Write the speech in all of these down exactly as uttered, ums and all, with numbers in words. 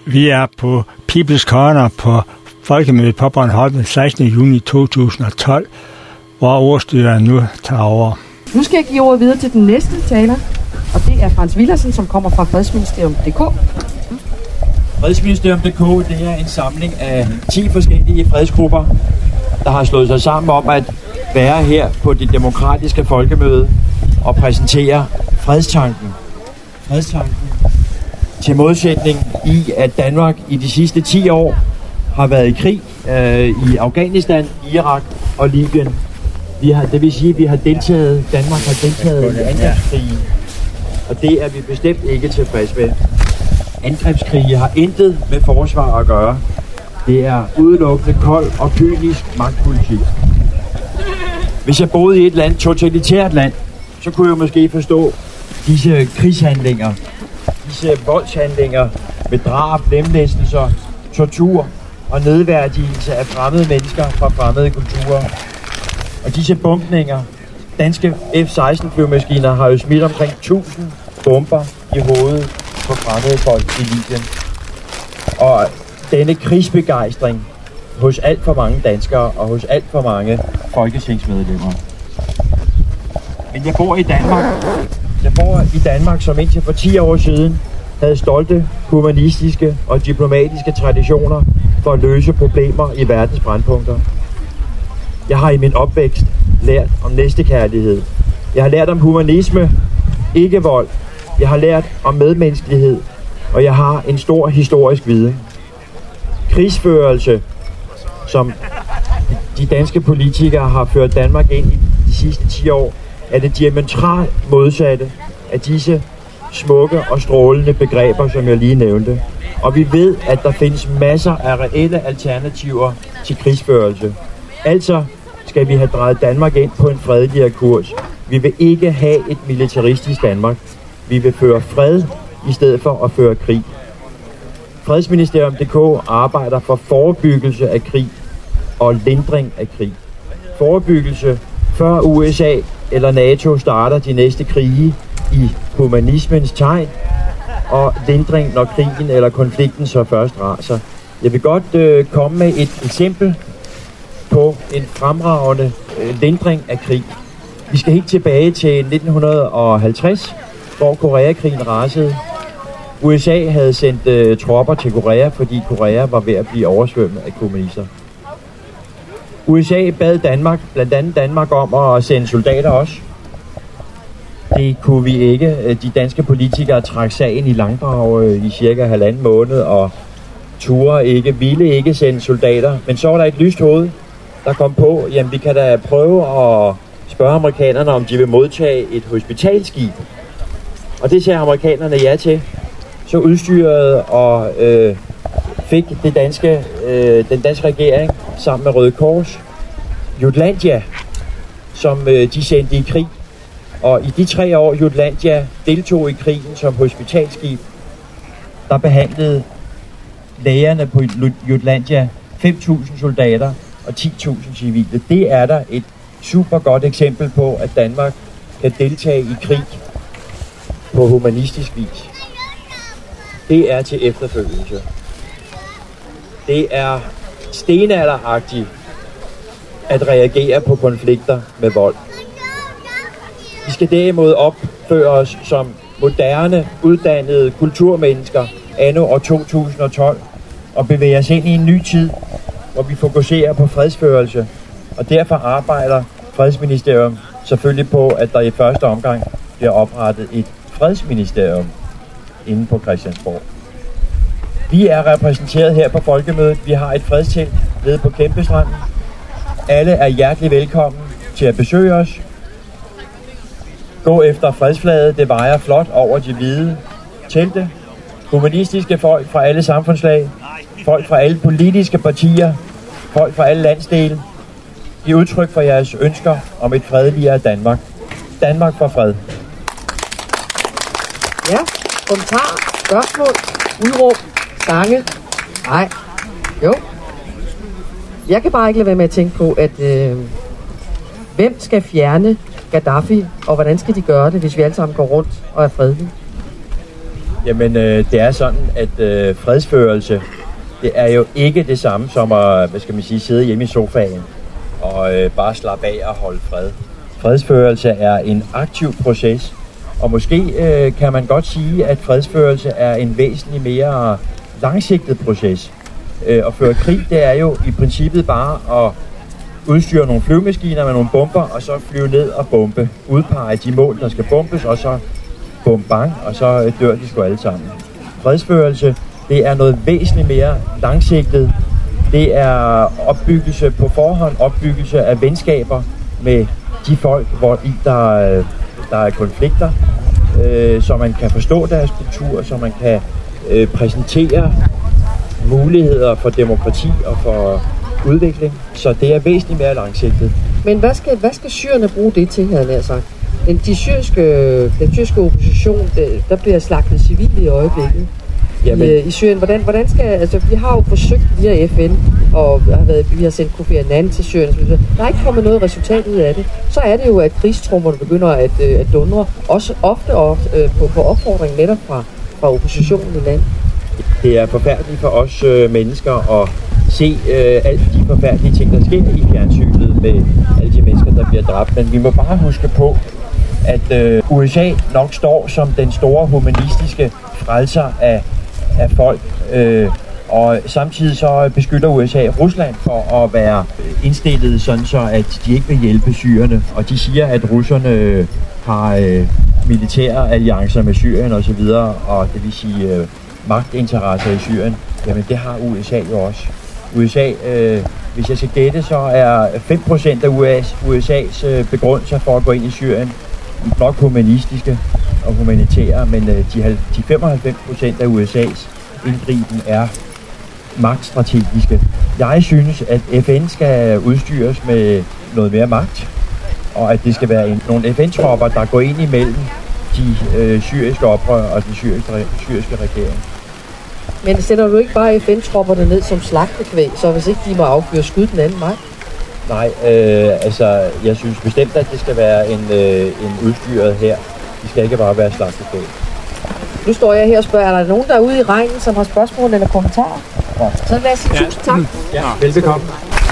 Vi er på People's Corner på Folkemødet på Bornholm den sekstende juni to tusind og tolv, hvor ordstyreren nu tager over. Nu skal jeg give ordet videre til den næste taler, og det er Frans Villersen, som kommer fra fredsministerium punktum d k. fredsministerium punktum d k, det er en samling af ti forskellige fredsgrupper, der har slået sig sammen om at være her på det demokratiske folkemøde og præsentere fredstanken. Fredstanken til modsætning i, at Danmark i de sidste ti år har været i krig øh, i Afghanistan, Irak og Libyen. Vi har, det vil sige, at vi har deltaget, Danmark har deltaget i angrebskrige, og det er vi bestemt ikke tilfreds med. Angrebskrige har intet med forsvar at gøre. Det er udelukkende kold og kynisk magtpolitik. Hvis jeg boede i et land, totalitært land, så kunne jeg måske forstå disse krigshandlinger, disse voldshandlinger med drab, lemlæstelser, tortur og nedværdigelse af fremmede mennesker fra fremmede kulturer. Og disse bombninger, danske F seksten flyvemaskiner har jo smidt omkring tusind bomber i hovedet på fremmede folk i Libyen. Og denne krigsbegejstring hos alt for mange danskere og hos alt for mange folketingsmedlemmer. Men jeg bor i Danmark. Jeg bor i Danmark, som indtil for ti år siden havde stolte humanistiske og diplomatiske traditioner for at løse problemer i verdens brændpunkter. Jeg har i min opvækst lært om næstekærlighed. Jeg har lært om humanisme, ikke vold. Jeg har lært om medmenneskelighed, og jeg har en stor historisk viden. Krigsførelse, som de danske politikere har ført Danmark ind i de sidste ti år, er det diametralt modsatte af disse smukke og strålende begreber, som jeg lige nævnte. Og vi ved, at der findes masser af reelle alternativer til krigsførelse. Altså skal vi have drejet Danmark ind på en fredeligere kurs. Vi vil ikke have et militaristisk Danmark. Vi vil føre fred i stedet for at føre krig. fredsministerium punktum d k arbejder for forebyggelse af krig og lindring af krig. Forebyggelse før U S A eller NATO starter de næste krige i humanismens tegn, og lindring, når krigen eller konflikten så først raser. Jeg vil godt øh, komme med et eksempel på en fremragende øh, lindring af krig. Vi skal helt tilbage til nitten halvtreds, hvor Koreakrigen rasede. U S A havde sendt øh, tropper til Korea, fordi Korea var ved at blive oversvømmet af kommunister. U S A bad Danmark, blandt andet Danmark, om at sende soldater også. Det kunne vi ikke. De danske politikere trak sagen i langdrag i cirka halvanden måned, og turde ikke, ville ikke sende soldater. Men så var der et lyst hoved, der kom på, jamen vi kan da prøve at spørge amerikanerne, om de vil modtage et hospitalskib. Og det sagde amerikanerne ja til. Så udstyrede og øh, fik det danske, øh, den danske regering sammen med Røde Kors Jutlandia, som øh, de sendte i krig. Og i de tre år, Jutlandia deltog i krigen som hospitalskib, der behandlede lægerne på Jutlandia fem tusind soldater og ti tusind civile. Det er der et super godt eksempel på, at Danmark kan deltage i krig på humanistisk vis. Det er til efterfølgelse. Det er stenalderagtigt at reagere på konflikter med vold. Vi skal derimod opføre os som moderne, uddannede kulturmennesker anno år to tusind og tolv og bevæge os ind i en ny tid, hvor vi fokuserer på fredsførelse. Og derfor arbejder fredsministerium selvfølgelig på, at der i første omgang bliver oprettet et fredsministerium inde på Christiansborg. Vi er repræsenteret her på Folkemødet. Vi har et fredstelt nede på Kæmpestranden. Alle er hjertelig velkommen til at besøge os. Gå efter fredsflaget. Det vejer flot over de hvide telte. Humanistiske folk fra alle samfundslag. Folk fra alle politiske partier. Folk fra alle landsdele. I udtryk for jeres ønsker om et fredeligere Danmark. Danmark for fred. Ja, kommentarer, spørgsmål, udråb, sange. Nej, jo. Jeg kan bare ikke lade være med at tænke på, at øh, hvem skal fjerne Gaddafi, og hvordan skal de gøre det, hvis vi alle sammen går rundt og er fredelige? Jamen, øh, det er sådan, at øh, fredsførelse, det er jo ikke det samme som at, hvad skal man sige, sidde hjemme i sofaen og øh, bare slappe af og holde fred. Fredsførelse er en aktiv proces, og måske øh, kan man godt sige, at fredsførelse er en væsentlig mere langsigtet proces. Øh, at føre krig, det er jo i princippet bare at udstyre nogle flyvemaskiner med nogle bomber, og så flyve ned og bombe. Udpege de mål, der skal bombes, og så bum bang, og så dør de sgu alle sammen. Fredsførelse, det er noget væsentligt mere langsigtet. Det er opbyggelse på forhånd, opbyggelse af venskaber med de folk, hvor i der, der er konflikter, øh, så man kan forstå deres kultur, så man kan øh, præsentere muligheder for demokrati og for udvikling. Så det er væsentligt mere langsigtet. Men hvad skal, hvad skal syrerne bruge det til, havde jeg sagt? Den, de syriske, den syriske opposition, der bliver slagtet civile i øjeblikket. Jamen. I, i Syrien. Hvordan, hvordan skal, altså, vi har jo forsøgt via F N, og har været, vi har sendt Kofi Annan til Syrien. Der er ikke kommet noget resultat ud af det. Så er det jo, at krigstrummerne begynder at, at dundre, også ofte og, øh, på, på opfordring netop fra, fra oppositionen i landet. Det er forfærdeligt for os øh, mennesker at se øh, alle de forfærdelige ting, der sker i fjernsynet med alle de mennesker, der bliver dræbt. Men vi må bare huske på, at øh, U S A nok står som den store humanistiske frelser af, af folk. Øh, og samtidig så beskylder U S A Rusland for at være indstillet sådan så, at de ikke vil hjælpe syrerne. Og de siger, at russerne har øh, militære alliancer med Syrien osv., og, og det vil sige øh, magtinteresser i Syrien. Jamen det har U S A jo også. U S A, øh, hvis jeg skal gætte, så er fem procent af U S A's øh, begrundelser for at gå ind i Syrien nok humanistiske og humanitære, men øh, de, de femoghalvfems procent af U S A's indgriben er magtstrategiske. Jeg synes, at F N skal udstyres med noget mere magt, og at det skal være en, nogle F N-tropper, der går ind imellem de øh, syriske oprør og den syriske, syriske regering. Men sætter du ikke bare F N-tropperne ned som slagtekvæg, så hvis ikke de må affyre skud den anden vej? Nej, øh, altså jeg synes bestemt, at det skal være en, øh, en udstyret her. De skal ikke bare være slagtekvæg. Nu står jeg her og spørger, er der nogen derude i regnen, som har spørgsmål eller kommentarer? Ja. Så lad os sige ja. Tusind tak. Ja, velbekomme.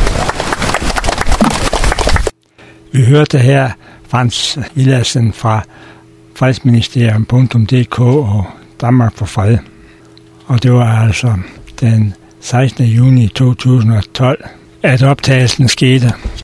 Vi hørte her Frans Villadsen fra fredsministerium punktum d k og Danmark for Fred. Og det var altså den sekstende juni to tusind og tolv, at optagelsen skete.